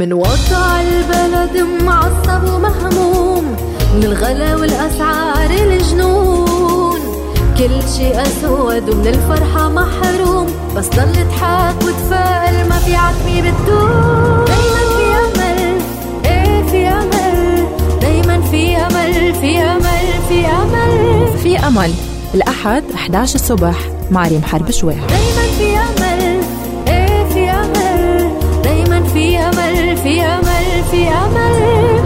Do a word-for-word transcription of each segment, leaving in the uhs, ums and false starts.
من وضع البلد معصب ومهموم، من الغلا والأسعار الجنون، كل شيء أسود ومن الفرحة محروم، بس ضل تحاك وتفائل ما في عتمي بتدوم. دايما في أمل، ايه في أمل، دايما في أمل في أمل في أمل في أمل. الأحد إحدى عشر الصبح مع ريم حرب شويح. دايما في أمل، ايه في أمل، دايما في أمل في أمل في أمل.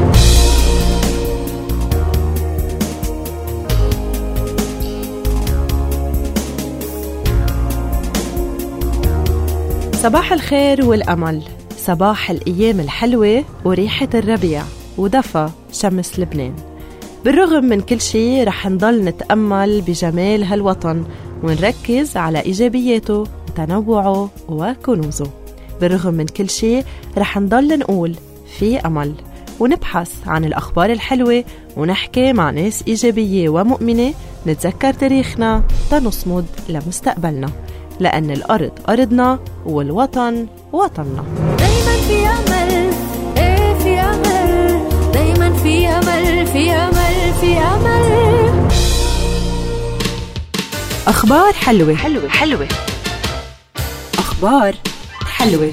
صباح الخير والأمل، صباح الأيام الحلوة وريحة الربيع ودفى شمس لبنان. بالرغم من كل شيء رح نضل نتأمل بجمال هالوطن ونركز على إيجابياته وتنوعه وكنوزه. بالرغم من كل شيء رح نضل نقول في أمل، ونبحث عن الأخبار الحلوة ونحكي مع ناس إيجابية ومؤمنة، نتذكر تاريخنا تنصمد لمستقبلنا، لأن الأرض أرضنا والوطن وطننا. دايما في أمل، إيه في أمل، دايما في أمل في أمل في أمل. أخبار حلوة حلوة حلوة أخبار حلوة.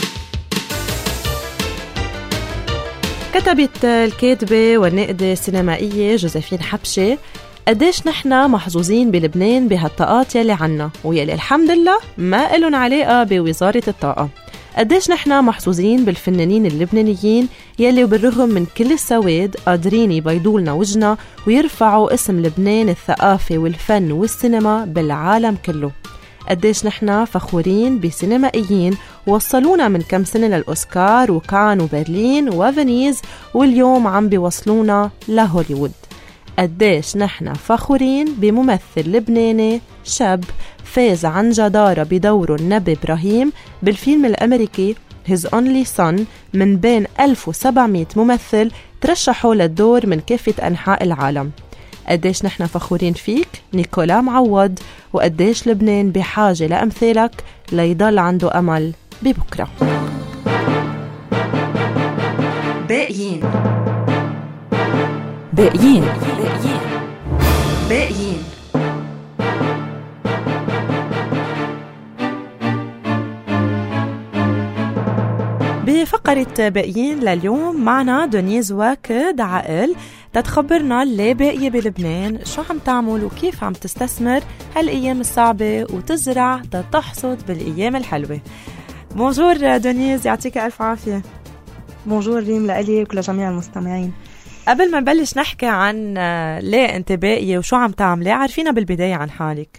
كتبت الكاتبة والناقدة السينمائية جوزيفين حبشة قديش نحن محظوظين بلبنان بهالطاقات يلي عنا ويلي الحمد لله ما إلن علاقة بوزارة الطاقة. قديش نحن محظوظين بالفنانين اللبنانيين يلي بالرغم من كل السواد قادرين يبيضولنا وجنا ويرفعوا اسم لبنان الثقافة والفن والسينما بالعالم كله. قديش نحن فخورين بسينمائيين وصلونا من كم سنة للأوسكار وكان وبرلين وفنيز، واليوم عم بيوصلونا لهوليوود. قديش نحن فخورين بممثل لبناني شاب فاز عن جدارة بدوره النبي إبراهيم بالفيلم الأمريكي His Only Son من بين ألف وسبعمية ممثل ترشحوا للدور من كافة أنحاء العالم. قديش نحن فخورين فيك نيكولا معوض، وقديش لبنان بحاجة لأمثالك ليضل عنده أمل ببكرة. باقيين باقيين باقيين باقيين بفقرة باقيين لليوم معنا دونيز واكد عقل تتخبرنا اللي باقية بلبنان، شو عم تعمل وكيف عم تستثمر هالأيام الصعبة وتزرع تتحصد بالأيام الحلوة. بونجور دونيز، يعطيك ألف عافية. بونجور ريم لألي وكل جميع المستمعين. قبل ما نبلش نحكي عن ليه انت باقية وشو عم تعملي، عارفينا بالبداية عن حالك.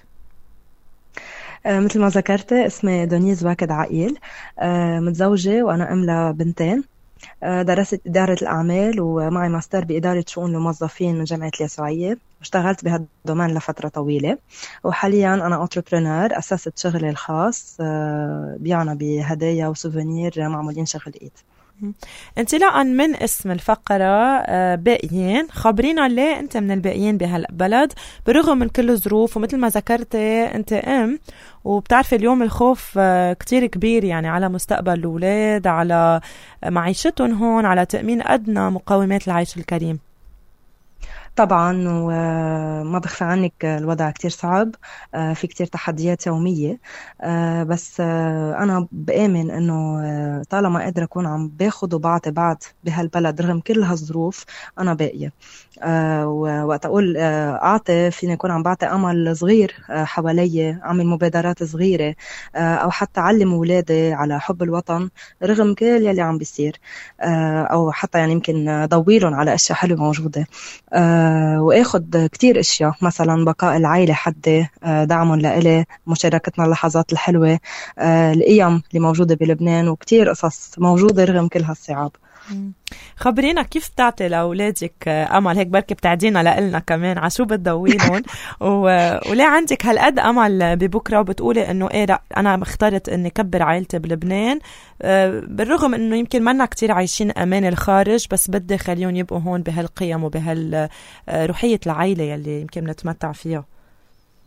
آه مثل ما ذكرت اسمي دونيز واكد عقيل، آه متزوجة وأنا أم لبنتين. آه درست إدارة الأعمال ومعي ماستر بإدارة شؤون الموظفين من جامعة اليسوعية، واشتغلت بهالدومين لفترة طويلة، وحاليا أنا أنتربرنور أسست شغلي الخاص، آه بيعنا بهدايا وسوفينير معمولين شغل إيد. انطلاقا من اسم الفقرة باقيين، خبرينا ليه انت من الباقيين بهالبلد برغم من كل الظروف، ومثل ما ذكرتي انت ام وبتعرفي اليوم الخوف كتير كبير يعني على مستقبل الأولاد، على معيشتهم هون، على تأمين أدنى مقومات العيش الكريم. طبعا وما بخفى عنك الوضع كتير صعب، في كتير تحديات يومية، بس أنا بآمن أنه طالما قادرة أكون عم باخد وبعطي بعض بهالبلد رغم كل هالظروف أنا باقية. وقت أقول أعطي فيني أكون عم بعطي أمل صغير حوالي، أعمل مبادرات صغيرة أو حتى أعلم أولادي على حب الوطن رغم كل يلي عم بيصير، أو حتى يعني يمكن ضويلهم على أشياء حلوة موجودة، وأخذ كتير أشياء مثلا بقاء العائلة حدي، دعمهم لإلي، مشاركتنا اللحظات الحلوة، القيم اللي موجودة بلبنان، وكتير قصص موجودة رغم كل هالصعاب. خبرينا كيف بتعطي لأولادك أمل هيك، بركي بتعدينا لإلنا كمان عشو بتدوينهم وليه عندك هالقد أمل ببكرة وبتقولي إنه إيه لا أنا اخترت إني كبر عائلتي بلبنان، بالرغم إنه يمكن منا كتير عايشين أمان الخارج، بس بدي خليهم يبقوا هون بهالقيم وبهالروحية العائلة يلي يمكن نتمتع فيها.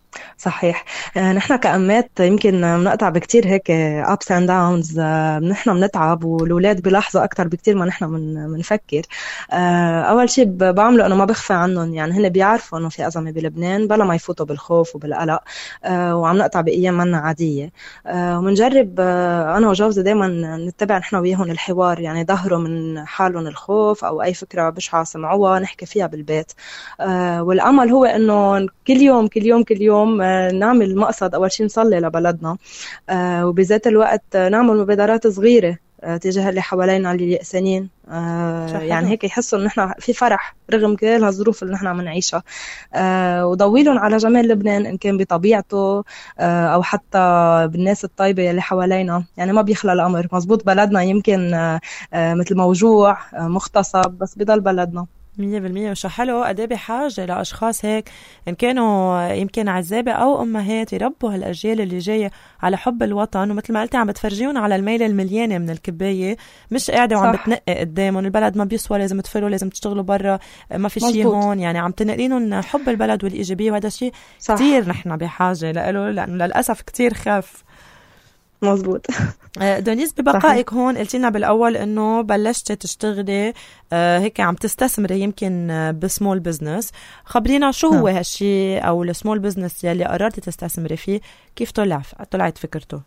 صحيح. نحن كأمات يمكن بنقطع بكتير هيك ups and downs. نحن بنتعب والأولاد بيلاحظوا أكتر بكتير ما نحن بنفكر. أول شيء بعمله أنه ما بخفى عنهم، يعني هن بيعرفوا أنه في أزمة بلبنان بلا ما يفوتوا بالخوف وبالقلق، وعم نقطع بأيام منا عادية. ومنجرب أنا وجوزي دايما نتبع نحن وياهم الحوار، يعني ظهروا من حالهم الخوف أو أي فكرة بشعة سمعوها نحكي فيها بالبيت. والأمل هو أنه كل يوم كل يوم كل يوم نعمل مقصد. أول شيء نصلي لبلدنا، وبذات الوقت نعمل مبادرات صغيرة تجاه اللي حوالينا اللي يأسانين، يعني هيك يحسوا إن نحن في فرح رغم كل هالظروف اللي نحن عم نعيشها. وضويلهم على جمال لبنان إن كان بطبيعته أو حتى بالناس الطيبة اللي حوالينا. يعني ما بيخلى الأمر مزبوط، بلدنا يمكن مثل موجوع مختصب بس بضل بلدنا مية بالمية. وشو حلو قد ايه بحاجة لأشخاص هيك إن كانوا يمكن عزابة أو أمهات يربوا هالأجيال اللي جاية على حب الوطن. ومثل ما قلتي عم بتفرجيون على الميلة المليانة من الكباية، مش قاعدة وعم بتنقي قدامهم البلد ما بيسوى، لازم تفروا، لازم تشتغلوا برا، ما في شيء هون. يعني عم تنقلينهم حب البلد والإيجابية، وهذا شيء كتير نحن بحاجة لأله، لأنه للأسف كتير خاف. مزبوط. دونيس ببقائك هون قلتي لنا بالاول انه بلشتي تشتغلي هيك عم تستثمري يمكن بسمول بزنس. خبرينا شو هو هالشيء او السمول بزنس يلي قررتي تستثمري فيه، كيف طلع طلعت فكرته؟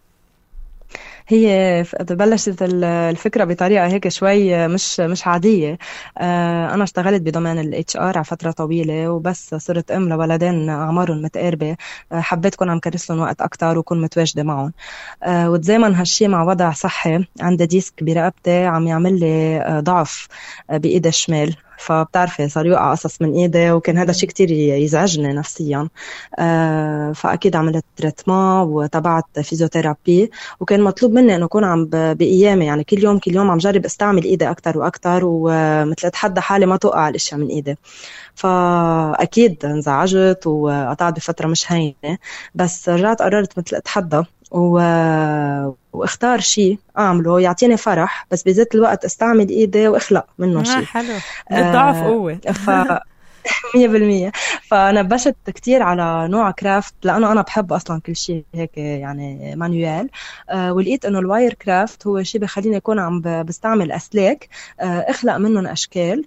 هي بلشت الفكرة بطريقة هيك شوي مش مش عادية. أنا اشتغلت بدومين ال إتش آر على فترة طويلة، وبس صرت أم لولدين أعمارهم متقاربة حبيت كون عم كرس لهم وقت أكتر وكون متواجدة معهم. وتزامن هالشي مع وضع صحي، عندي ديسك برقبتي عم يعمل لي ضعف بإيدي الشمال، فبتعرفي صار يوقع قصص من ايدي، وكان هذا الشيء كتير يزعجني نفسيا. آه فاكيد عملت تريتمنت وتبعت فيزيوثيرابي، وكان مطلوب مني انه اكون عم بايامي يعني كل يوم كل يوم عم جرب استعمل ايدي اكتر واكتر، ومثل اتحدى حالي ما توقع الاشياء من ايدي. فاكيد انزعجت وقطعت بفتره مش هينه، بس رجعت قررت مثل اتحدى و... واختار شيء أعمله يعطيني فرح، بس بذات الوقت استعمل إيدي وإخلق منه شيء. حلو، بالضعف قوة. ف مية بالمية. فأنا بشت كتير على نوع كرافت، لأنه أنا بحب أصلا كل شيء هيك يعني مانيوال. أه ولقيت إنه الواير كرافت هو شيء بخليني أكون عم بستعمل أسلاك أه أخلق منهم أشكال،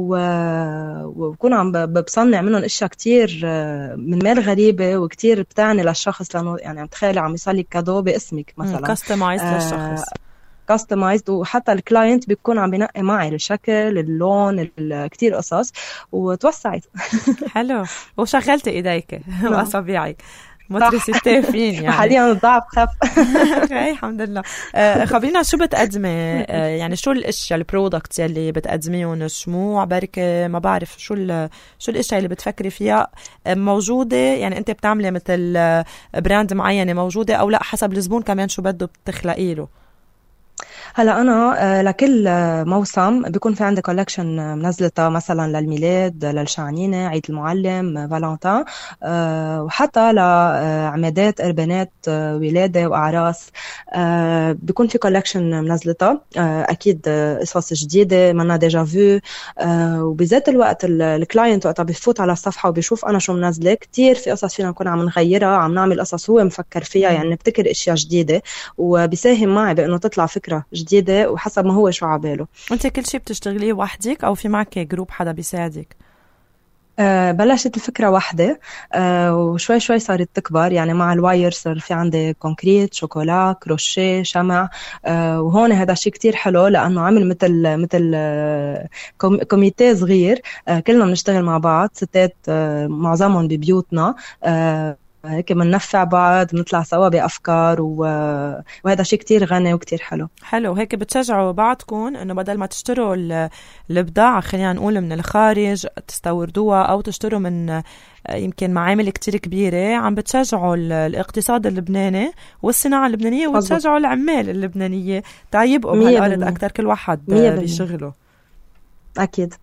وبكون عم بصنع منهم أشياء كتير من مال غريبة وكتير بتعني للشخص، لأنه يعني عم تخيلي عم يصلي كادو باسمك مثلا كاستمايز أه للشخص، كاستمايزد، وحتى الكلاينت بيكون عم بينقي معي الشكل اللون كتير قصص، وتوسعت. حلو. وشغلت ايديك واصابعك مترسيتين يعني حاليا الضعف خف. اي الحمد لله. آه خبرينا شو بتقدمي، آه يعني شو الاشياء البرودكتس اللي بتقدميهم، شموع بركه ما بعرف شو شو الاشياء اللي بتفكري فيها موجوده، يعني انت بتعملي مثل براند معينه موجوده او لا حسب الزبون كمان شو بده بتخلقي له؟ هلا أنا لكل موسم بيكون في عندي كولكشن منزلتها، مثلا للميلاد، للشعنينة، عيد المعلم، فالنتين، وحتى لعمادات، إربانات، ولادة وأعراس بيكون في كولكشن منزلتها. أكيد قصص جديدة منا ديجا فيو، وبذات الوقت الكلاينت وقتها بيفوت على الصفحة وبيشوف أنا شو منزلة، كتير في قصص فينا نكون عم نغيرها، عم نعمل قصص هو مفكر فيها، يعني نبتكر أشياء جديدة، وبيساهم معي بأنه تطلع فكرة جديدة وحسب ما هو شو عباله. أنت كل شيء بتشتغليه وحدك أو في معك جروب حدا بيساعدك؟ أه بلشت الفكرة واحدة، أه وشوي شوي صارت تكبر، يعني مع الواير صار في عندي كونكريت، شوكولا، كروشيه، شمع. أه وهون هذا شيء كتير حلو لأنه عامل مثل مثل أه كوميتي صغير، أه كلنا بنشتغل مع بعض، ستات أه معظمهم ببيوتنا، أه هيك بننفع بعض، بنطلع سوا بأفكار، و... وهذا شيء كتير غني وكتير حلو. حلو، هيك بتشجعوا بعضكم إنه بدل ما تشتروا البضاعة خلينا نقول من الخارج تستوردوها أو تشتروا من يمكن معامل كتير كبيرة، عم بتشجعوا الاقتصاد اللبناني والصناعة اللبنانية، وتشجعوا العمال اللبنانية تعيبقوا بهالأرض أكتر، كل واحد بشغله. أكيد.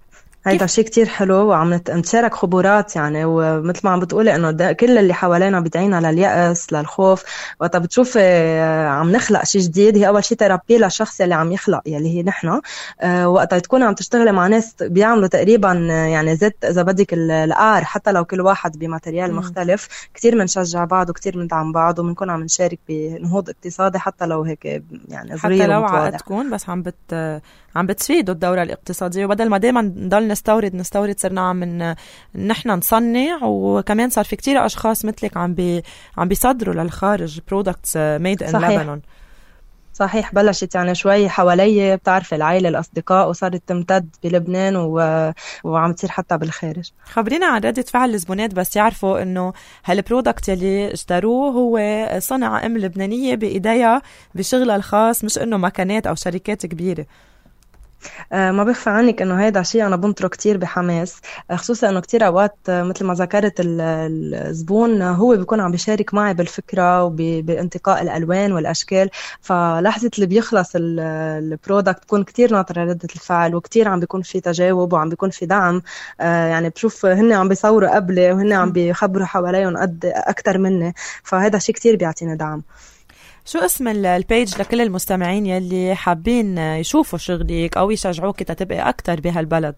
هيدا شيء كتير حلو، وعم نتشارك خبرات يعني. ومثل ما عم بتقولي انه كل اللي حوالينا بيدعينا لليأس للخوف. وقت بتشوف عم نخلق شيء جديد، هي اول شيء ثيرابي للشخص اللي عم يخلق يلي هي نحن. وقت تكون عم تشتغلي مع ناس بيعملوا تقريبا يعني زيت اذا بدك القار، حتى لو كل واحد بماتريال مختلف، كتير بنشجع بعض وكتير بندعم بعض، وبنكون عم نشارك بنهوض اقتصادي حتى لو هيك يعني صغير حتى لو ومتواضع. عقد تكون بس عم بت عم بتفيدوا الدورة الاقتصادية، وبدل ما دايما نضل نستورد نستورد صرنا عم نحن نصنع. وكمان صار في كتير أشخاص مثلك عم بي عم بيصدروا للخارج products made in Lebanon. صحيح، بلشت يعني شوي حوالي بتعرف العائلة الأصدقاء، وصارت تمتد بلبنان و... وعم تصير حتى بالخارج. خبرينا عن ردة فعل الزبونات بس يعرفوا إنه هالبرودكت اللي اشتروه هو صنع أم لبنانية بإيديها بشغلها الخاص، مش إنه مكانات أو شركات كبيرة. آه ما بخفى عنك انه هيدا شيء انا بنطره كتير بحماس، آه خصوصا انه كتير اوقات آه مثل ما ذكرت الزبون آه هو بيكون عم بيشارك معي بالفكره وبانتقاء الالوان والاشكال. فلحظه اللي بيخلص البرودكت بكون كتير ناطره رده الفعل، وكتير عم بيكون في تجاوب وعم بيكون في دعم. آه يعني بشوف هن عم بيصوروا قبلي وهن عم بيخبروا حواليهم قد اكتر مني، فهذا شيء كتير بيعطيني دعم. شو اسم البيج لكل المستمعين يلي حابين يشوفوا شغلك أو يشجعوك تتبقي أكتر بهالبلد؟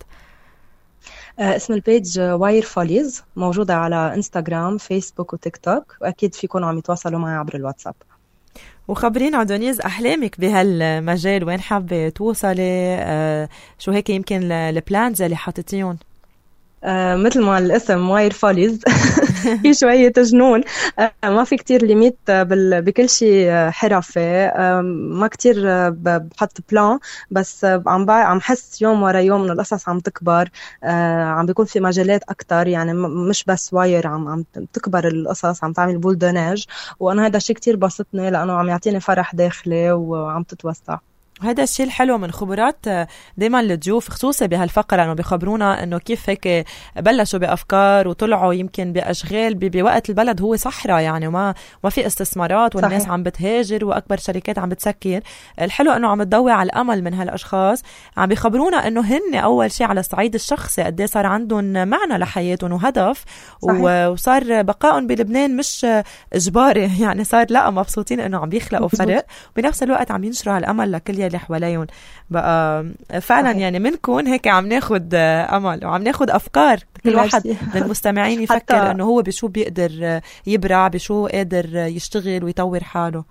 آه اسم البيج واير فوليز، موجودة على انستغرام فيسبوك وتيك توك، وأكيد فيكونوا عم يتواصلوا معي عبر الواتساب. وخبرينا دونيز أحلامك بهالمجال، وين حابة توصلي؟ آه شو هيك يمكن البلانز اللي حاطتيهم؟ آه مثل ما الاسم واير فوليز في شوية جنون. آه ما في كتير ليميت بكل شيء حرفي. آه ما كتير بحط بلان، بس عم عم حس يوم ورا يوم إنه القصص عم تكبر. آه عم بيكون في مجالات أكتر، يعني مش بس واير، عم عم تكبر القصص، عم تعمل بولدوناج. وأنا هذا الشيء كتير بسطني لأنه عم يعطيني فرح داخلي وعم تتوسع. هذا الشيء الحلو من خبرات دايما الضيوف خصوصا بهالفقرة، انه بيخبرونا انه كيف هيك بلشوا بافكار وطلعوا يمكن باشغال بوقت البلد هو صحراء يعني، وما ما في استثمارات، والناس صحيح. عم بتهاجر واكبر شركات عم بتسكر. الحلو انه عم تضوي على الامل من هالاشخاص، عم بيخبرونا انه هن اول شيء على الصعيد الشخصي قد ايه صار عندهم معنى لحياتهم وهدف، صحيح. وصار بقائهم بلبنان مش اجباري، يعني صار لا مبسوطين انه عم بيخلقوا فرق، وبنفس الوقت عم ينشروا هالامل لكل اللي حواليهم. بقى فعلا صحيح. يعني منكم هيك عم ناخد امل وعم ناخد افكار، كل واحد من المستمعين يفكر انه هو بشو بيقدر يبرع، بشو قادر يشتغل ويطور حاله.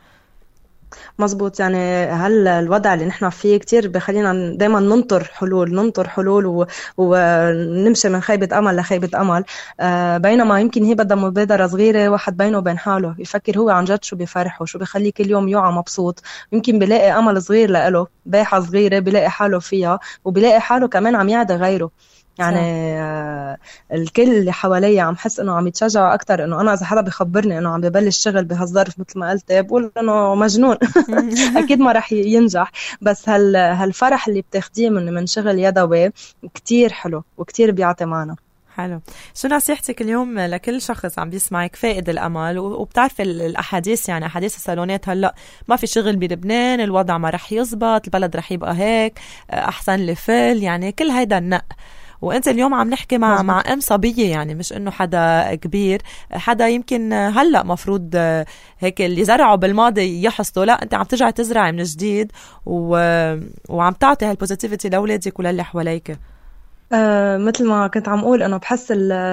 مزبوط، يعني هل الوضع اللي نحن فيه كتير بخلينا دايما ننطر حلول ننطر حلول و... ونمشي من خيبة أمل لخيبة أمل. آه بينما يمكن هي بدها مبادرة صغيرة، واحد بينه وبين حاله يفكر هو عن جد شو بيفرحه، شو بيخليه كل يوم يوعى مبسوط. يمكن بيلاقي أمل صغير لإله، باحة صغيرة بيلاقي حاله فيها، وبيلاقي حاله كمان عم يعدي غيره. يعني آه الكل اللي حوالي عم حس انه عم يتشجعوا اكثر. انه انا اذا حدا بيخبرني انه عم ببلش شغل بهالظرف مثل ما قلت، بقول انه مجنون اكيد ما رح ينجح. بس هال هالفرح اللي بتاخديه من من شغل يدوي كتير حلو وكتير بيعطي معنا. حلو. شو نصيحتك اليوم لكل شخص عم بيسمعك فائد الأمل، وبتعرف الأحاديث يعني أحاديث الصالونات، هلأ ما في شغل بلبنان، الوضع ما رح يزبط، البلد رح يبقى هيك أحسن لفل، يعني كل هيدا النق. وانت اليوم عم نحكي مع مزبط. مع ام صبيه، يعني مش انه حدا كبير، حدا يمكن هلا مفروض هيك اللي زرعوا بالماضي يحصدوا، لا انت عم ترجع تزرع من جديد و... وعم تعطي هالبوزيتيفيتي لاولادك وللي حواليك. آه مثل ما كنت عم أقول أنه بحس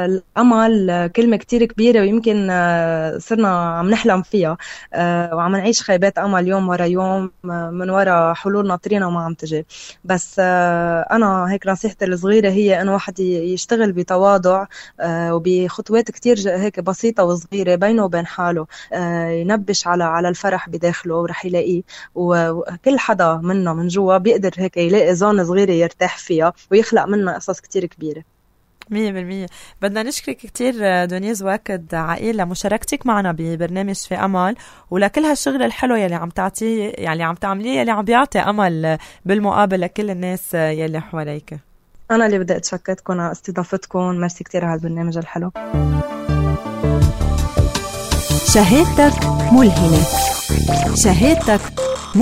الأمل كلمة كتير كبيرة، ويمكن آه صرنا عم نحلم فيها آه وعم نعيش خيبات أمل يوم ورا يوم آه من ورا حلول ناطرينها وما عم تجي. بس آه أنا هيك نصيحتي الصغيرة هي أنه واحد يشتغل بتواضع آه وبخطوات كتير هيك بسيطة وصغيرة بينه وبين حاله، آه ينبش على على الفرح بداخله ورح يلاقيه. وكل حدا منا من جوا بيقدر هيك يلاقي زون صغيرة يرتاح فيها ويخلق منها قصص كتير كبيرة. مية بالمية. بدنا نشكرك كتير دونيز واكد عقيل لمشاركتك معنا ببرنامج في أمل، ولكل هالشغل الحلو يلي عم تعطيه يعني عم تعمليه يلي عم بيعطي أمل بالمقابل لكل الناس يلي حواليك. أنا اللي بدي أتشكركم على استضافتكم، ميرسي كتير على البرنامج الحلو. شهادتك ملهمة، شهادتك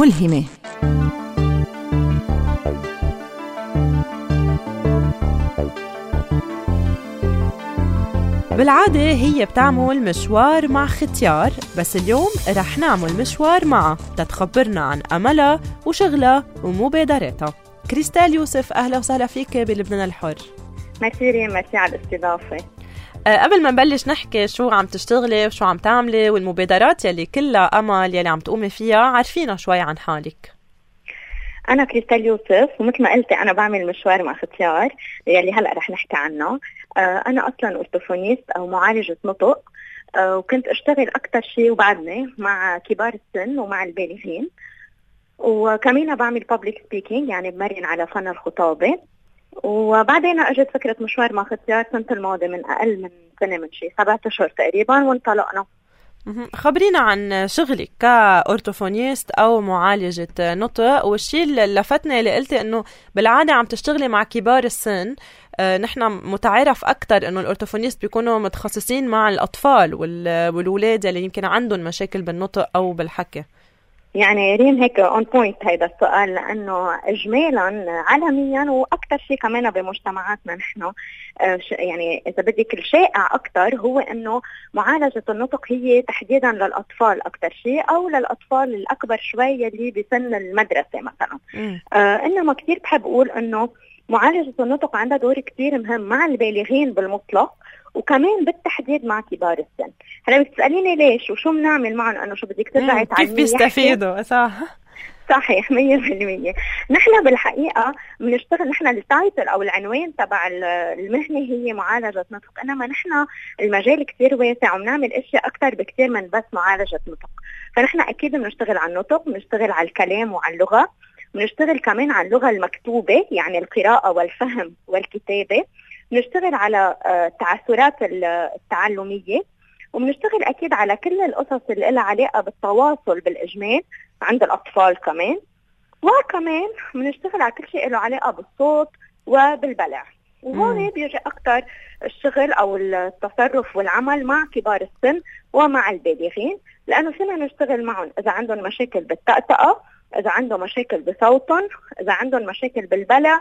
ملهمة. بالعادة هي بتعمل مشوار مع ختيار، بس اليوم رح نعمل مشوار معها تتخبرنا عن أملها وشغلها ومبادراتها. كريستال يوسف، أهلا وسهلا فيك بلبنان الحر. ميرسي ريم، ميرسي على الاستضافة. أه قبل ما نبلش نحكي شو عم تشتغلي وشو عم تعملي والمبادرات يلي كلها أمل يلي عم تقومي فيها، عارفينا شوي عن حالك. أنا كريستال يوسف، ومثل ما قلتي أنا بعمل مشوار مع ختيار يلي هلأ رح نحكي عنه. أه أنا أصلاً أورتوفونيست أو معالجة نطق، أه وكنت أشتغل أكتر شيء وبعدني مع كبار السن ومع البالغين، وكمان بعمل public speaking يعني بمرن على فن الخطابة. وبعدين اجت فكرة مشوار مع ختيار سنة الماضي من أقل من سنة، من شيء سبعة أشهر تقريبا، وانطلقنا. خبرينا عن شغلك كأورتوفونيست أو معالجة نطق، والشيء اللي لفتني اللي قلتي إنه بالعادة عم تشتغلي مع كبار السن. آه نحن متعارف أكتر إنه الأورتوفونيست بيكونوا متخصصين مع الأطفال والولاد اللي يمكن عندهم مشاكل بالنطق أو بالحكي. يعني ريم هيك اون بوينت هيدا السؤال، لانه اجمالا عالميا واكثر شيء كمان بمجتمعاتنا نحن يعني اذا بدك الشائع اكثر هو انه معالجه النطق هي تحديدا للاطفال اكثر شيء، او للاطفال الاكبر شوي اللي بسن المدرسه مثلا. آه انما كثير بحب اقول انه معالجه النطق عندها دور كثير مهم مع البالغين بالمطلق، وكمان بالتحديد مع كبار السن. هلا بتسأليني ليش وشو بنعمل معهم، انه شو بدك ترجعي تعلمي كيف بيستفيدوا؟ صح صحيح مية بالمية. نحن بالحقيقة بنشتغل، نحن التايتل او العنوان تبع المهنة هي معالجة نطق، انما نحن المجال كتير واسع وبنعمل اشياء اكثر بكتير من بس معالجة نطق. فنحن اكيد بنشتغل على النطق، بنشتغل على الكلام وعلى اللغة، بنشتغل كمان على اللغة المكتوبة يعني القراءة والفهم والكتابة، بنشتغل على التعثرات التعلمية، وبنشتغل أكيد على كل القصص اللي لها علاقة بالتواصل بالإجمال عند الأطفال كمان، وكمان بنشتغل على كل شيء له علاقة بالصوت وبالبلع. وهون بيجي أكتر الشغل أو التصرف والعمل مع كبار السن ومع البالغين، لأنه فينا نشتغل معهم إذا عندهم مشاكل بالتأتأة، إذا عندهم مشاكل بصوتهم، إذا عندهم مشاكل بالبلع،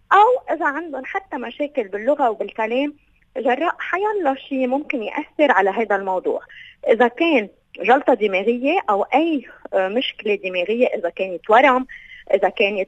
أو إذا عندهم حتى مشاكل باللغة وبالكلام جراء حيالله شيء ممكن يأثر على هذا الموضوع. إذا كان جلطة دماغية أو أي مشكلة دماغية، إذا كانت ورم، إذا كانت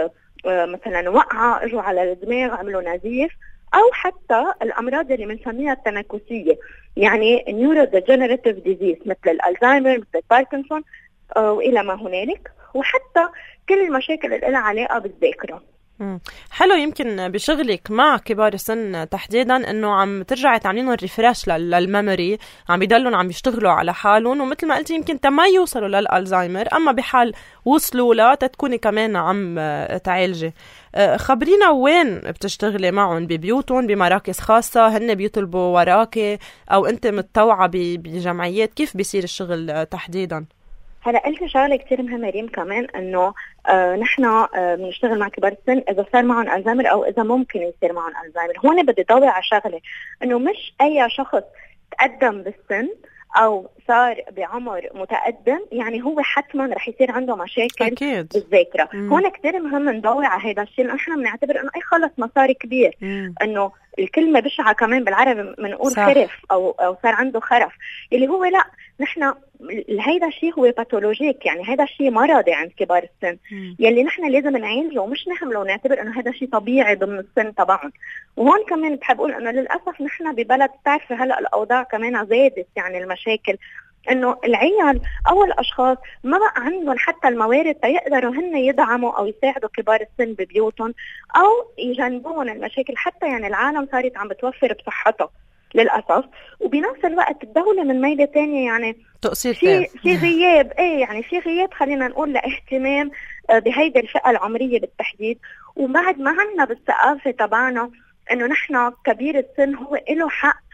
مثلا وقعة اجوا على الدماغ عملوا نزيف، أو حتى الأمراض اللي بنسميها التنكسية يعني neurodegenerative disease مثل الألزهايمر مثل الباركنسون وإلى ما هنالك، وحتى كل المشاكل اللي لها علاقة بالذاكرة. حلو. يمكن بشغلك مع كبار السن تحديدا انه عم ترجعي تعملين ريفريش للميموري، عم يضلون عم يشتغلوا على حالهم، ومثل ما قلتي يمكن تما يوصلوا للألزهايمر، اما بحال وصلوا لا تكوني كمان عم تعالجي. خبرينا وين بتشتغلي معهم؟ ببيوتهم، بمراكز خاصة، هن بيطلبوا وراكي، او انت متطوعة بجمعيات؟ كيف بيصير الشغل تحديدا؟ هلا قلت شغله كثير مهمه ريم كمان، انه آه نحن آه بنشتغل مع كبار السن اذا صار معهم الزهايمر او اذا ممكن يصير معهم الزهايمر. هون بدي ضوي على شغله، انه مش اي شخص تقدم بالسن او صار بعمر متقدم يعني هو حتما رح يصير عنده مشاكل أكيد بالذاكره. هون كثير مهم نضوي على هذا الشيء، لانه احنا بنعتبر انه اي خلص مسار كبير، مم. انه الكلمه بشعه كمان بالعربي بنقول خرف او او صار عنده خرف، اللي هو لا، نحن هيدا الشيء هو باثولوجيك، يعني هيدا الشيء مرضي عند كبار السن، مم. يلي نحن لازم نعالجه ومش نهمله ونعتبر انه هذا شيء طبيعي ضمن السن تبعهم. وهون كمان بحب اقول انه للاسف نحن ببلد بتعرفي هلا الاوضاع كمان زادت، يعني المشاكل انه العيال او الاشخاص ما بقى عندهم حتى الموارد تيقدروا هن يدعموا او يساعدوا كبار السن ببيوتهم او يجنبون المشاكل، حتى يعني العالم صارت عم بتوفر بصحتها للاسف، وبنفس الوقت الدوله من ميله ثانيه يعني تقصير في في غياب ايه يعني في غياب خلينا نقول لاهتمام بهيدي الفئه العمريه بالتحديد. وبعد ما عندنا بالثقافه تبعنا انه نحن كبير السن هو له حق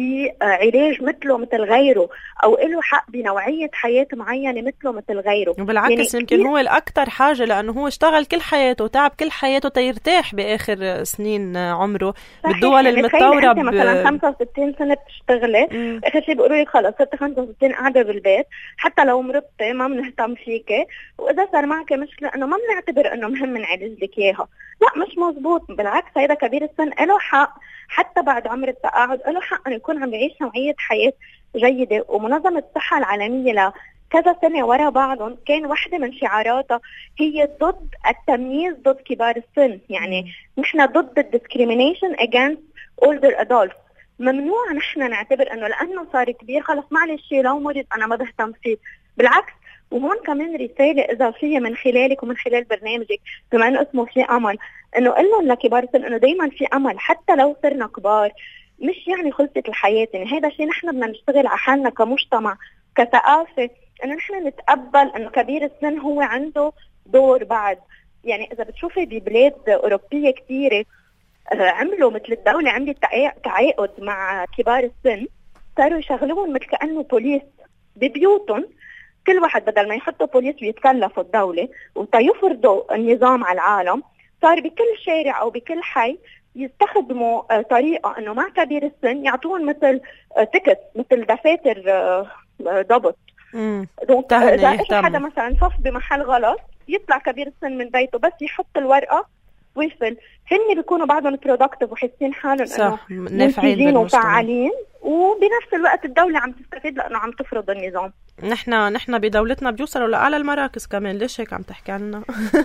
بعلاج مثله مثل غيره، او له حق بنوعية حياة معينة مثله مثل غيره. وبالعكس يعني يمكن هو الأكثر حاجة، لأنه هو اشتغل كل حياته وتعب كل حياته تيرتاح بآخر سنين عمره. بالدول يعني المتطورة ب... مثلا خمسة وستين سنة بتشتغلي، آخر شيء بيقولوا لك خلص ستة خمسة وستين قاعدة بالبيت، حتى لو مرضتي ما بنهتم فيك، وإذا صار معك مشكلة إنه ما بنعتبر إنه مهم نعالج لك إياها، لا مش مزبوط، بالعكس هيدا كبير السن له حق حتى بعد عمر التقاعد له حق انه يكون عم يعيش نوعيه حياه جيده. ومنظمه الصحه العالميه لكذا سنه ورا بعضهم كان واحده من شعاراتها هي ضد التمييز ضد كبار السن، يعني نحن ضد الديسكريمينيشن against older adults. ممنوع نحن نعتبر انه لانه صار كبير خلص معلش لو مرض انا ما بهتم فيه، بالعكس. وهون كمان رسالة إذا فيها من خلالك ومن خلال برنامجك بما أنه اسمه في أمل، أنه قلنا لكبار السن أنه دايما في أمل حتى لو صرنا كبار، مش يعني خلصت الحياة. يعني هذا شيء نحن بدنا نشتغل على حالنا كمجتمع كثقافة، أنه نحن نتقبل أنه كبير السن هو عنده دور بعد. يعني إذا بتشوفي ببلاد أوروبية كثيرة عملوا مثل الدولة عملت تعاقد مع كبار السن، صاروا يشغلون مثل كأنه بوليس ببيوتهم، كل واحد بدل ما يحطوا بوليس ويتكلفوا الدولة وتيفرضوا النظام على العالم، صار بكل شارع أو بكل حي يستخدموا طريقة أنه مع كبير السن يعطون مثل تكت مثل دفاتر ضبط. دونك إذا حدا مثلا صف بمحل غلط يطلع كبير السن من بيته بس يحط الورقة ويفل، هن بيكونوا بعضهم برودكتيف وحاسين حالهم انه نافعين وفعالين، وبنفس الوقت الدولة عم تستفيد لانه عم تفرض النظام. نحن نحن بدولتنا بيوصلوا لاعلى المراكز كمان، ليش هيك عم تحكي عنا؟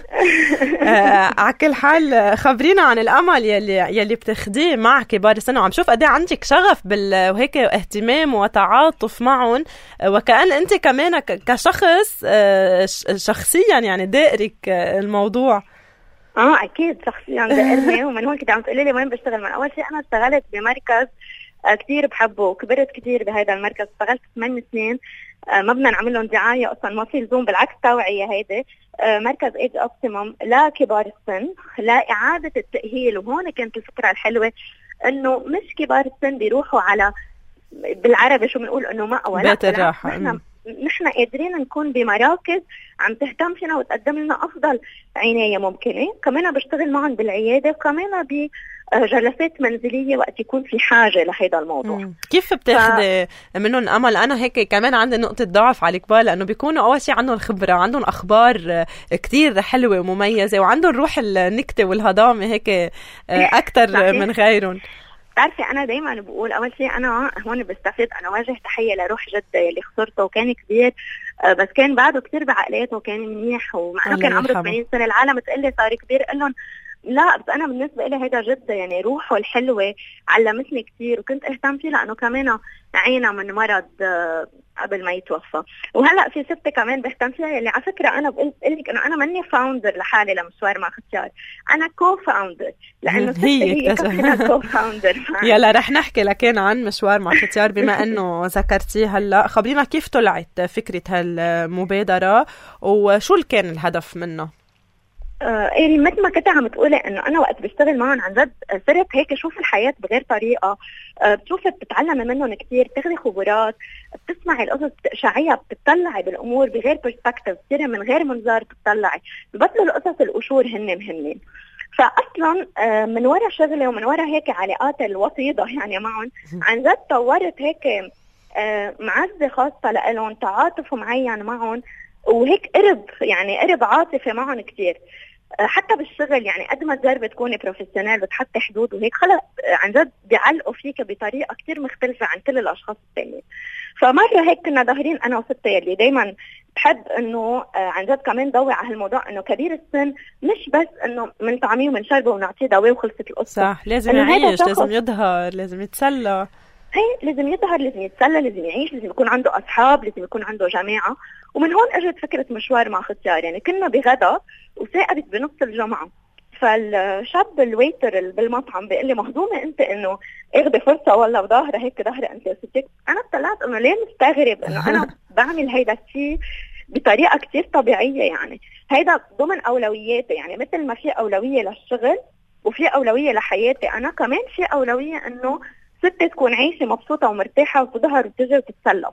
على كل حال خبرينا عن الامل يلي يلي بتاخديه مع كبار السن، وعم شوف قد ايه عندك شغف بال وهيك اهتمام وتعاطف معهم، وكأن انت كمان كشخص شخصيا يعني دائرك الموضوع. اه اكيد شخصيا دقرني. ومن هون كنت عم تقولي لي وين بشتغل. من اول شيء انا اشتغلت بمركز كتير بحبه وكبرت كتير بهذا المركز، اشتغلت ثمان سنين. آه ما بدنا نعمل لهم دعايه اصلا، ما في لزوم، بالعكس توعيه. هيدا آه مركز ايج اوبتيمم لكبار السن لاعاده التاهيل. وهون كانت الفكره الحلوه انه مش كبار السن بيروحوا على بالعربي شو بنقول انه مأوى، بيت الراحه. نحن نحن قادرين نكون بمراكز عم تهتم فينا وتقدم لنا افضل عنايه ممكنه. كمان بشتغل معهم بالعياده، وكمان بجلسات منزليه وقت يكون في حاجه لهذا الموضوع. مم. كيف بتاخذي ف... منهم امل؟ انا هيك كمان عندي نقطه ضعف على الكبار، لانه بيكونوا اول شيء عندهم خبره، عندهم اخبار كتير حلوه ومميزه، وعندهم روح النكته والهضامه هيك اكثر من غيرهم. بتعرفي أنا دايما بقول أول شيء أنا هون بستفيد أنا واجه تحية لروح جدة اللي خسرته وكان كبير، بس كان بعده كتير بعقلاته وكان منيح، ومع إنه كان عمره ثمانين سنة. العالم تقلي صار كبير، قال لهم لا، بس أنا بالنسبة إلي هيدا جدة، يعني روحه الحلوة علمتني كتير وكنت أهتم فيه، لأنه كمان عينا من مرض قبل ما يتوفى. وهلأ في ستة كمان بهتم فيها، اللي على فكرة أنا بقول لك إنه أنا ماني فاوندر لحالي لمشوار مع ختيار، أنا كو فاوندر، لأنه ستة هي كفنا كو فاوندر. يلا رح نحكي لكن عن مشوار مع ختيار بما إنه ذكرتيه هلأ. خبرينا كيف طلعت فكرة هالمبادرة وشو اللي كان الهدف منه؟ إيه مثل ما كنت عم تقولي إنه أنا وقت بشتغل معهم عن جد صرت هيك شوف الحياة بغير طريقة، بتشوفي بتتعلمي منهم كتير، بتاخدي خبرات، بتسمعي القصص، بتقشعيها، بتطلعي بالأمور بغير برسبكتيف، بتصيري من غير منظار بتطلعي، ببطلوا القصص القشور هن مهمين. فأصلا من وراء شغلي ومن وراء هيك علاقات الوطيدة يعني معهم عن جد طورت هيك معزة خاصة لهم، تعاطف معين معهم، وهيك قرب يعني قرب عاطفي معهم كتير. حتى بالشغل يعني قد ما تجربي تكوني بروفيشنال وتحطي حدود وهيك خلق عن جد بيعلقوا فيك بطريقة كتير مختلفة عن كل الأشخاص التانيين. فمرة هيك كنا ظاهرين أنا وستة يلي دايما بحب إنه عن جد كمان ضوي على هالموضوع، إنه كبير السن مش بس إنه من طعميه ومن شربه ونعطيه دواء وخلصت القصة. صح، لازم يعيش، لازم يظهر، لازم يتسلى. هي لازم يظهر، لازم يتسلى، لازم يعيش، لازم يكون عنده أصحاب، لازم يكون عنده جماعة. ومن هون اجت فكرة مشوار مع ختيار. يعني كنا بغدا وثاقبت بنص الجمعة، فالشاب الويتر بالمطعم بيقول لي مهضومة انت انه اخذي فرصة والله وظاهرة هيك ظاهرة انت يا ستك. انا طلعت انه ليه مستغرب انه انا بعمل هيدا الشيء بطريقة كتير طبيعية، يعني هيدا ضمن اولوياتي. يعني مثل ما في اولوية للشغل وفي اولوية لحياتي، انا كمان في اولوية انه ستة تكون عايشة مبسوطة ومرتاحة وتظهر وتجي وتتسلى.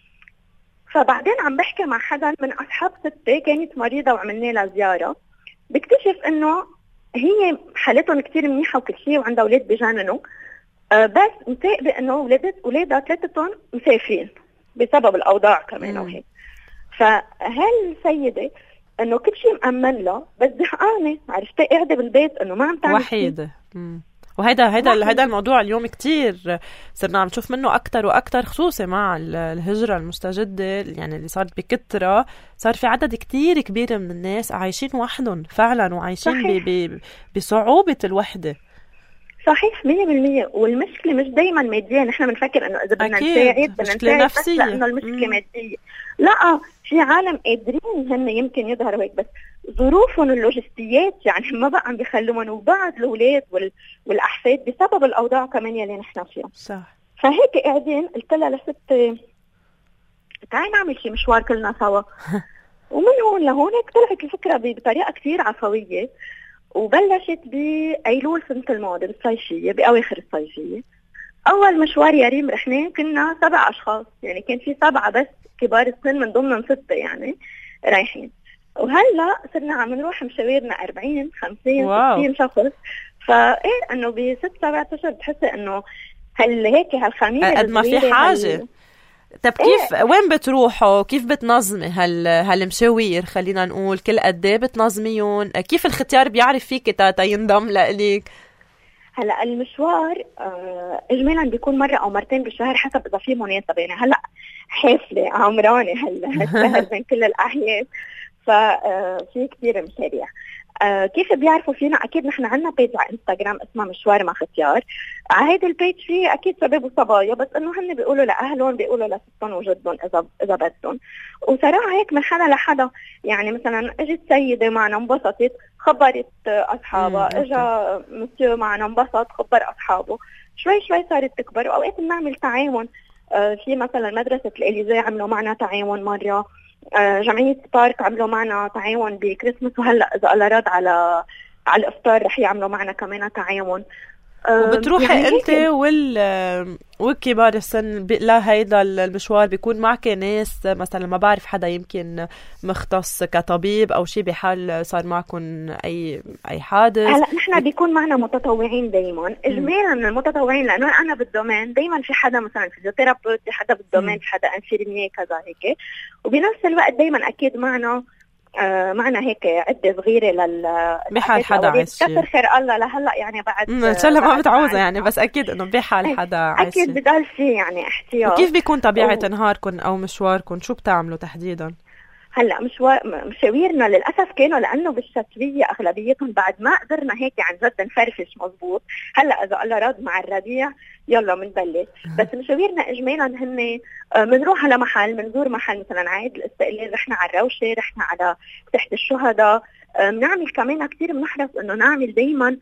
فبعدين عم بحكي مع حدا من أصحاب ستة كانت مريضة وعملنا لها زيارة، بكتشف إنه هي حالتهم كتير منيحة وكل شيء وعندها أولاد بجاننوا، أه بس متاقبة إنه ولادت أولادها ثلاثتهم مسافرين بسبب الأوضاع كمان وهيك. فهالسيدة انه كل شيء مأمن له، بس زهقانه عرفتي قاعده بالبيت انه ما عم تعمل وحيده. وهيدا هيدا هيدا الموضوع اليوم كتير صرنا عم نشوف منه أكتر وأكتر، خصوصا مع الهجرة المستجدة يعني اللي صارت بكترة. صار في عدد كتير كبير من الناس عايشين وحدهم فعلا، وعايشين بصعوبة الوحدة. صحيح مية بالمية. والمشكلة مش دايما مادية، نحن بنفكر انه اذا بدنا نساعد بدنا نساعد بس لانه المشكلة مادية. لا، في عالم قادرين هن يمكن يظهروا هيك، بس ظروفهم اللوجستيات يعني ما بقى عم بيخلوهم، وبعد الاولاد وال... والاحفاد بسبب الاوضاع كمان يلي نحن فيها. صح. فهيك قاعدين قلت لها لست تعالي نعمل شي مشوار كلنا سوا. ومن هون لهونك طلعت الفكرة بطريقة كتير عفوية، وبلشت بأيلول سنة الماضي بالصيفية، بأواخر الصيفية. أول مشوار يا ريم رحنا كنا سبع أشخاص، يعني كان في سبعة بس كبار السن من ضمن ستة يعني رايحين. وهلا صرنا عم نروح مشاويرنا أربعين خمسين ستين شخص. فإيه إنه بست سبعة أشهر بتحسي إنه هل هيك هالخميرة قد ما في حاجة. هل... طب كيف إيه؟ وين بتروحوا؟ كيف بتنظمي هال هالمشاوير؟ خلينا نقول كل قد ايه بتنظميهم؟ كيف الختيار بيعرف فيك تا تا ينضم لإليك؟ هلا المشوار آه اجمالا بيكون مره او مرتين بالشهر حسب اذا في مناسبه. يعني هلا حفله عمرانه هالشهر بين كل الاعياد، ففي كثير مشاريع. آه كيف بيعرفوا فينا؟ اكيد نحن عندنا بيج على انستغرام اسمها مشوار مع ختيار. على هيدا البيج فيه اكيد شباب وصبايا، بس انه هن بيقولوا لاهلهم بيقولوا لستهم وجدهم اذا اذا بدهم. وصراحه هيك من حدا لحدا، يعني مثلا اجت سيده معنا انبسطت خبرت اصحابها، اجا مسيو معنا انبسط خبر اصحابه. شوي شوي صارت تكبر، واوقات بنعمل تعاون. آه في مثلا مدرسه الاليزي عملوا معنا تعاون مره، آه جمعيه سبارك عملوا معنا تعاون بكريسماس، وهلا اذا الله راد على على الافطار رح يعملوا معنا كمان تعاون. وبتروحي يعني انت وال والكبار السن لا هيدا المشوار بيكون معك ناس مثلا ما بعرف حدا يمكن مختص كطبيب او شيء بحال صار معكم اي اي حادث؟ هلا نحن بيكون معنا متطوعين دائما. اجمالا من المتطوعين لانه انا بالدومين دائما في حدا مثلا فيزيوثيرابيست، في حدا بالدومين، في حدا انفيرمية كذا هيك. وبنفس الوقت دائما اكيد معنا آه معنا هيك عدة صغيرة لل بحال حدا عايش. كثر خير الله لهلا يعني بعد ان شاء الله ما بتعوزها يعني، بس اكيد انه بحال حدا عايش اكيد بضل في يعني احتياط. وكيف بيكون طبيعة و... نهاركم او مشواركم؟ شو بتعملوا تحديدا؟ هلا مشوار مشاويرنا للاسف كانوا لانه بالشتويه اغلبيتهم بعد ما قدرنا هيك عن جد نفرفش مزبوط. هلا اذا الله راد مع الربيع يلا بنبلش. بس مشاويرنا اجمالا هن بنروح على محل، بنزور محل مثلا عيد الاستقلال رحنا على الروشه، رحنا على تحت الشهداء. بنعمل كمان كثير بنحرص انه نعمل دائما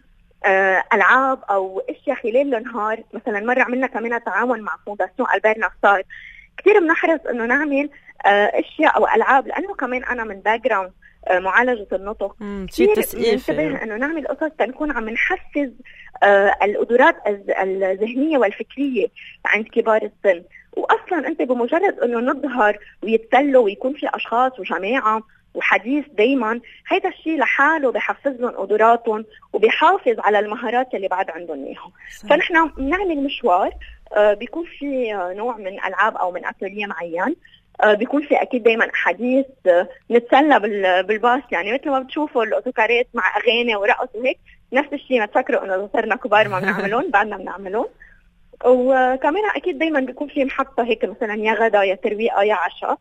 العاب او اشياء خلال النهار. مثلا مره عملنا كمان تعاون مع فونداسيون البير نفسار، كثير بنحرص انه نعمل اشياء او العاب، لانه كمان انا من باك جراوند معالجه النطق، كثير بننتبه انه نعمل قصص تنكون عم نحفز القدرات الذهنيه والفكريه عند كبار السن. واصلا انت بمجرد انه نظهر ويتسلوا ويكون في اشخاص وجماعه وحديث دايما، هيدا الشيء لحاله بحفز لهم قدراتهم وبيحافظ على المهارات اللي بعد عندهم اياها. فنحن بنعمل مشوار آه بيكون في نوع من العاب او من اتوليه معين، آه بيكون في اكيد دايما حديث، آه نتسلى بالباص يعني مثل ما بتشوفوا الاوتوكارات مع اغاني ورقص وهيك. نفس الشيء ما تفكروا انه صرنا كبار ما بنعملون، بعدنا بنعملون. وكمان اكيد دايما بيكون في محطه هيك مثلا يا غدا يا ترويقه يا عشاء.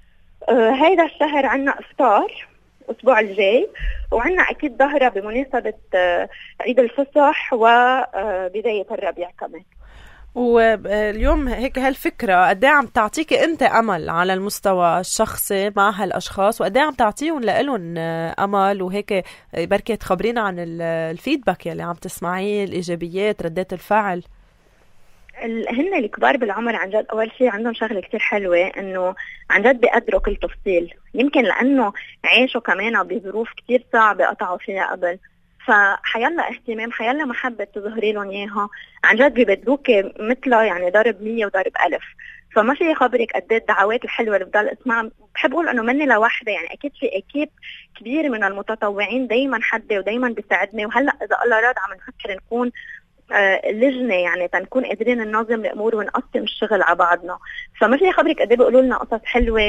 آه هيدا الشهر عنا افطار الاسبوع الجاي، وعنا اكيد ظهرة بمناسبة آه عيد الفصح وبداية آه الربيع كمان. واليوم هيك هالفكرة قد ايه عم تعطيكي انت امل على المستوى الشخصي مع هالاشخاص، وقد ايه عم تعطيهم لإلهم امل؟ وهيك بركي تخبرينا عن الفيدباك يلي عم تسمعيه، الايجابيات، ردات الفعل. هن الكبار بالعمر عن جد اول شيء عندهم شغله كتير حلوه، انه عن جد بيقدروا كل تفصيل، يمكن لانه عاشوا كمان بظروف كتير صعبه قطعوا فيها قبل، فحيلا اهتمام حيلا محبه تظهري لهم اياها عن جد بيبدلوك مثله يعني ضرب مية وضرب ألف. فما في خبرك قد ايه الدعوات الحلوه اللي بضل اسمعها. بحب اقول انه مني لوحده، يعني اكيد في اكيب كبير من المتطوعين دايما حدي ودايما بيساعدني. وهلا اذا الله راد عم نفكر نكون آه لجنه يعني تنكون قادرين ننظم الامور ونقسم الشغل على بعضنا. فما في خبرك قد ايه بيقولوا لنا قصص حلوه،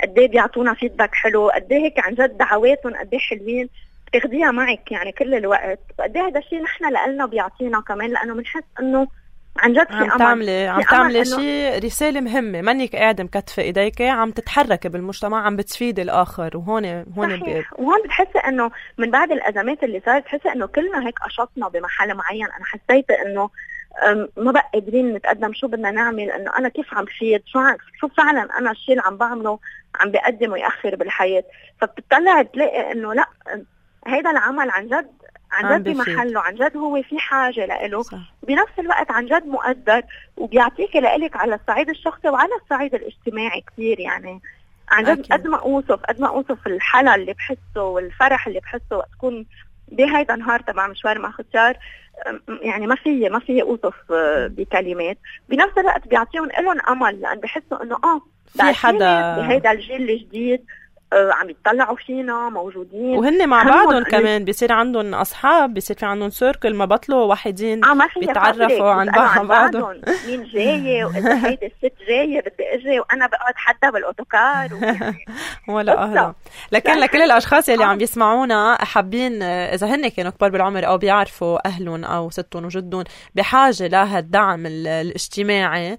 قد ايه بيعطونا فيدباك حلو، قد ايه هيك عن جد دعواتهم قد ايه حلوين بتاخديها معك يعني كل الوقت. وقد ايه هذا الشيء نحن لنا بيعطينا كمان، لانه بنحس انه عن جد في عم امل، تعملي عم تعملي إنه... شيء رساله مهمه، منك قاعده مكتفه ايديك، عم تتحركي بالمجتمع، عم بتفيدي الاخر. وهون هون بي... وهون بتحسي انه من بعد الازمات اللي صارت بتحسي انه كلنا هيك قشطنا بمحل معين. انا حسيت انه ما بقى قادرين نتقدم، شو بدنا نعمل، انه انا كيف عم فيد، شو شو فعلا انا الشيء اللي عم بعمله عم بقدم ويأخر بالحياه. فبتطلع تلاقي انه لا، هيدا العمل عن جد عن جد بمحله، عن جد هو في حاجة لإله، بنفس الوقت عن جد مقدر، وبيعطيك لإلك على الصعيد الشخصي وعلى الصعيد الاجتماعي كتير. يعني عن جد قد ما أوصف قد ما أوصف الحلا اللي بحسه والفرح اللي بحسه وقت تكون بهيدا النهار تبع مشوار مع ختيار، يعني ما في ما في أوصف بكلمات. بنفس الوقت بيعطيهم إلهم أمل، لأن بحسوا إنه آه في حدا بهيدا الجيل الجديد عم يتطلعوا فينا، موجودين، وهن مع بعضهم كمان، بيصير عندهم اصحاب، بيصير في عندهم سيركل، ما بطلوا وحيدين آه بيتعرفوا عن بعض بعضهم. مين جايه واذا هيدي الست جايه بدي اجي وانا بقعد حتى بالاوتوكار ويعني ولا اهلا. لكن لكل الاشخاص اللي عم يسمعونا حابين اذا هن كانوا كبار بالعمر او بيعرفوا اهلهم او ستهم وجدهم بحاجه لهالدعم الاجتماعي،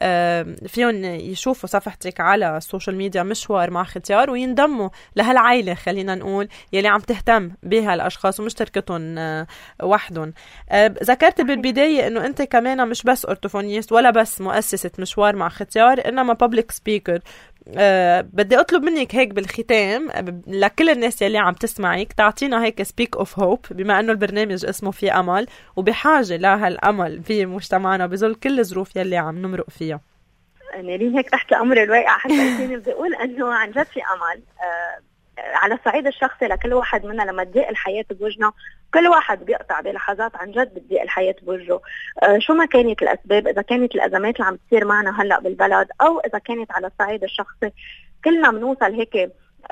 فيهم يشوفوا صفحتك على السوشيال ميديا مشوار مع ختيار ويندموا لهالعائلة، خلينا نقول، يلي عم تهتم بها الأشخاص ومش تركتهم وحدهم. ذكرت بالبداية إنه أنت كمان مش بس أورتوفونيست ولا بس مؤسسة مشوار مع ختيار، إنما public speaker. أه بدي أطلب منك هيك بالختام لكل الناس يلي عم تسمعيك تعطينا هيك speak of hope، بما أنه البرنامج اسمه في أمل وبحاجة لهالأمل في مجتمعنا بظل كل الظروف يلي عم نمرق فيها. نارين هيك تحت الأمر الواقع حتى بدي أقول أنه عن جد في أمل. آه على الصعيد الشخصي لكل واحد منا لما تضيق الحياة بوجهنا، كل واحد بيقطع بلحظات عن جد بتضيق الحياة بوجهه. آه شو ما كانت الأسباب، إذا كانت الأزمات اللي عم تصير معنا هلأ بالبلد أو إذا كانت على الصعيد الشخصي، كلنا بنوصل هيك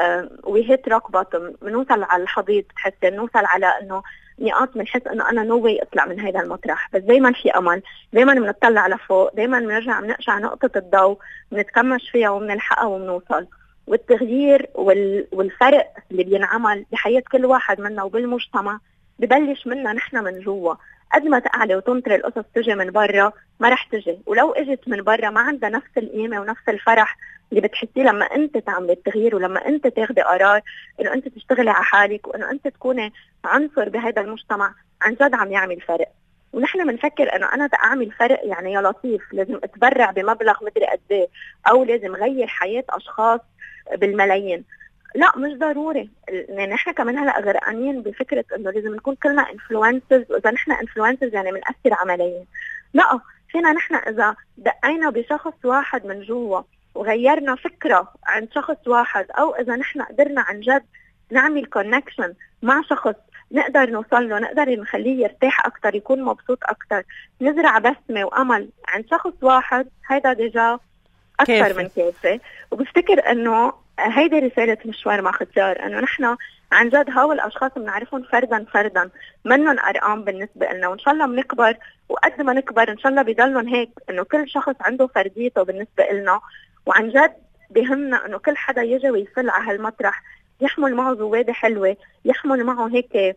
وهيت روك بوتوم، بنوصل على الحضيض، بتحس بنوصل على إنه نقاط بنحس انه انا نو واي اطلع من هذا المطرح، بس دايما في امل، دايما بنطلع لفوق، دايما بنرجع بنقشع نقطه الضوء بنتكمش فيها وبنلحقها وبنوصل. والتغيير وال... والفرق اللي بينعمل بحياه كل واحد منا وبالمجتمع ببلش منا نحن من جوا. قد ما تقعلي وتنطري القصص تجي من برا ما رح تجي، ولو اجت من برا ما عندها نفس القيمه ونفس الفرح اللي بتحسيه لما انت تعملي التغيير ولما انت تاخدي قرار انه انت تشتغلي على حالك وانه انت تكوني عنصر بهذا المجتمع عن جد عم يعمل فرق. ونحن بنفكر انه انا اعمل فرق يعني يا لطيف لازم اتبرع بمبلغ مدري قد ايه او لازم غير حياه اشخاص بالملايين. لا مش ضروري، يعني نحن كمان هلا غرقانين بفكره انه لازم نكون كلنا انفلونسرز، واذا نحن انفلونسرز يعني بنأثر عمليا. لا، فينا نحن اذا دقينا بشخص واحد من جوا وغيرنا فكره عن شخص واحد، او اذا نحن قدرنا عن جد نعمل كونكشن مع شخص نقدر نوصل له، نقدر نخليه يرتاح اكثر، يكون مبسوط اكثر، نزرع بسمه وامل عند شخص واحد، هيدا ديجا اكثر من كافي. وبفتكر انه هيدي رساله مشوار مع ختيار، انه نحن عن جد هؤلاء الاشخاص بنعرفهم فردا فردا، منهم ارقام بالنسبه لنا، وان شاء الله بنكبر، وقد ما نكبر ان شاء الله بيضلهم هيك، انه كل شخص عنده فرديته بالنسبه لنا. وعن جد بهمنا انه كل حدا يجي ويفل على هالمطرح يحمل معه زواده حلوه، يحمل معه هيك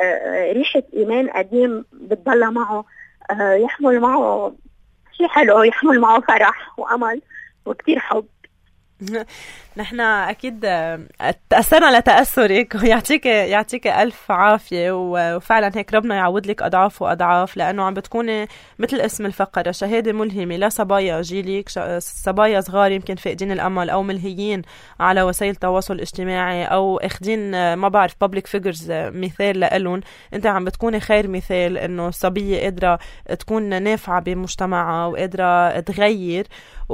ريحه ايمان قديم بتضل معه، يحمل معه شيء حلو، يحمل معه فرح وامل وكتير حب. نحن أكيد تأثرنا لتأثرك، ويعطيك يعطيك ألف عافية، وفعلا هيك ربنا يعود لك أضعاف وأضعاف، لأنه عم بتكوني مثل اسم الفقرة شهادة ملهمة لصبايا جيلك، صبايا صغار يمكن فاقدين الأمل أو ملهيين على وسائل التواصل الاجتماعي أو أخدين ما بعرف public figures مثال لألون. أنت عم بتكوني خير مثال إنه الصبية قادرة تكون نافعة بمجتمعها وقادرة تغير،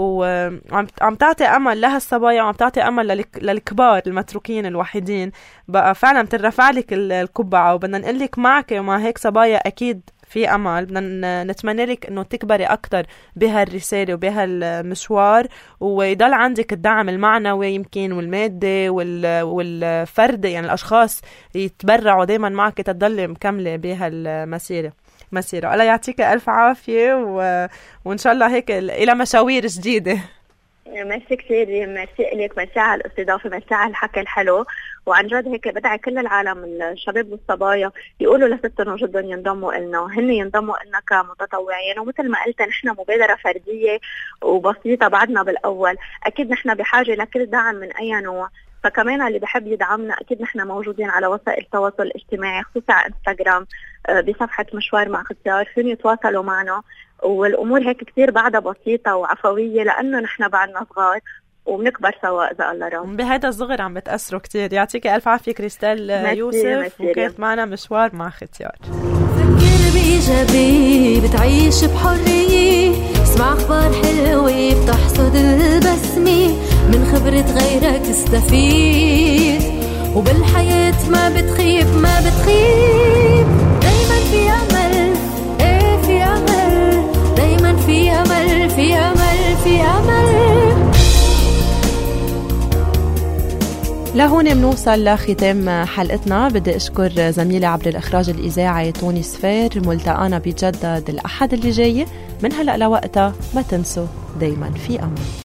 وعم تعطي أمل لها الصبايا وعم تعطي أمل للكبار المتروكين الوحيدين. بقى فعلا بترفع لك القبعة، وبدنا نقول لك معك ومع هيك صبايا أكيد في أمل. بدنا نتمنى لك إنه تكبري أكتر بهالرسالة وبهالمشوار، ويضل عندك الدعم المعنوي يمكن والمادي والفردي، يعني الأشخاص يتبرعوا دايما معك تضل مكملة بهالمسيرة مسيرة. الله يعطيك ألف عافية، و... وإن شاء الله هيك إلى مشاوير جديدة. ميرسي كثير، ميرسي لك، ميرسي على الاستضافه، ميرسي على الحكي الحلو. وعن جد هيك بدعي كل العالم الشباب والصبايا يقولوا لستهم جدا ينضموا لنا، هن ينضموا لنا كمتطوعين. ومثل ما قلت نحن مبادره فرديه وبسيطه بعدنا بالاول، اكيد نحن بحاجه لكل دعم من اي نوع. فكمان اللي بحب يدعمنا اكيد نحن موجودين على وسائل التواصل الاجتماعي، خصوصا على انستغرام بصفحه مشوار مع ختيار، فين يتواصلوا معنا. والامور هيك كثير بعدها بسيطه وعفويه، لانه نحن بعدنا صغار وبنكبر سوا اذا الله رام. بهذا الصغر عم بتاثروا كثير. يعطيك الف عافيه كريستال يوسف، وكانت معنا مشوار مع ختيار. فكر بايجابي بتعيش بحريه، اسمع اخبار حلوه بتحصد البسمه، من خبره غيرك تستفيد، وبالحياه ما بتخيب ما بتخيب. دايما في امل، ايه في امل، دايما في امل في امل في امل. لهون منوصل لختام حلقتنا. بدي أشكر زميلي عبر الإخراج الإذاعي توني سفير. ملتقانا بيتجدد الأحد اللي جاي. من هلأ لوقتها ما تنسوا دايما في أمل.